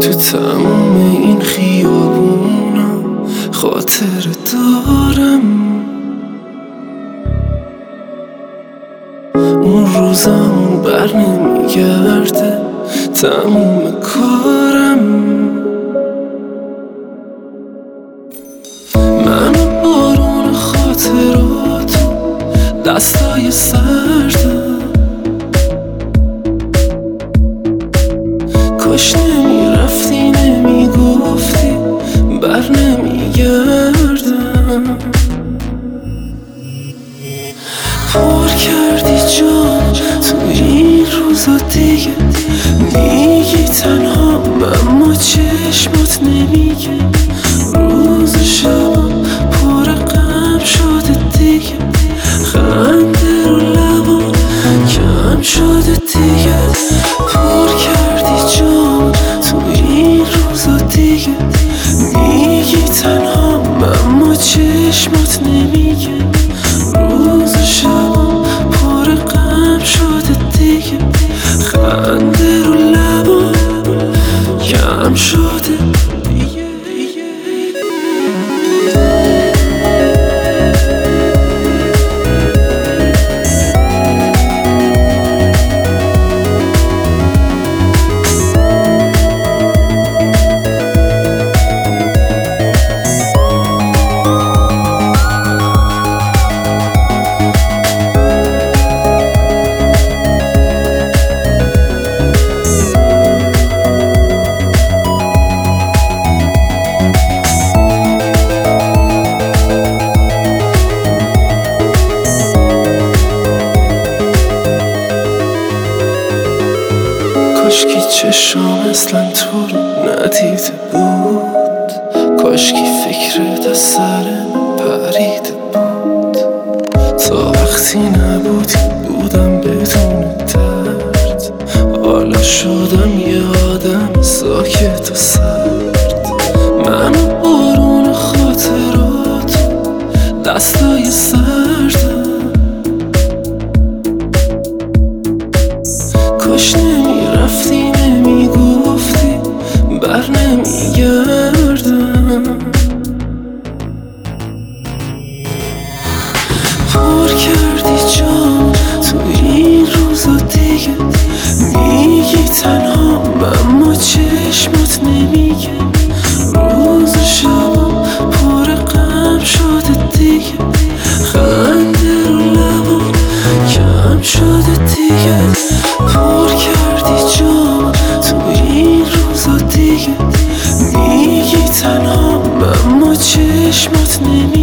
تو تموم این خیابونا خاطر دارم، اون روزامون بر نمیگرده تموم کارم. من بارون خاطراتو دستای سردم، کاش نمیرفتی نمیگفتی بر نمیگردم. پر کردی جان تو این روزا دیگه، میگی تنها اما چشمات نمیگه. روز شب پر غم شده دیگه، خنده رو لبا کم شده دیگه. پر کردی جان تو این روزا دیگه، میگی تنها اما چشمات نمیگه. روز شب پر غم شده دیگه، خنده رو لبا کم شده دیگه. کاشکی چشام اصلا تو رو ندیده بود، کاشکی فکرت از سر پریده بود. تا وقتی نبودی بودم بدون درد، حالا شدم یه آدم ساکت و سرد. من بارون خاطراتو دستای سردم، کاش نمیرفتی نمیگفتی بر نمیگردم. پر کردی جان تو این روزا دیگه، میگی تنها اما چشمات نمیگه. روز شب پر غم شده دیگه، خنده رو لبا کم شده دیگه. پر کردی جان تو این روزا دیگه، میگی تنها اما چشمات نمیگه.